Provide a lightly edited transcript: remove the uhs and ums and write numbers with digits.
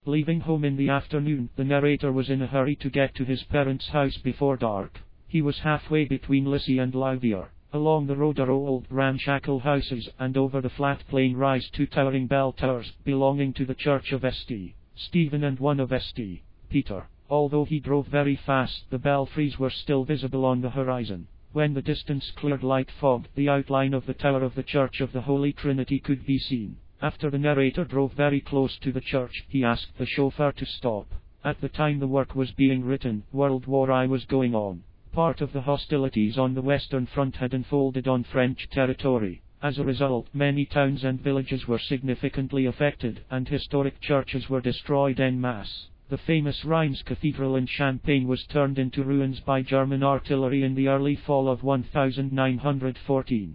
Leaving home in the afternoon, the narrator was in a hurry to get to his parents' house before dark. He was halfway between Lissy and Louvier. Along the road are old, ramshackle houses, and over the flat plain rise two towering bell towers, belonging to the Church of St. Stephen and one of St. Peter. Although he drove very fast, the belfries were still visible on the horizon. When the distance cleared like fog, the outline of the tower of the Church of the Holy Trinity could be seen. After the narrator drove very close to the church, he asked the chauffeur to stop. At the time the work was being written, World War I was going on. Part of the hostilities on the Western Front had unfolded on French territory. As a result, many towns and villages were significantly affected, and historic churches were destroyed en masse. The famous Reims Cathedral in Champagne was turned into ruins by German artillery in the early fall of 1914.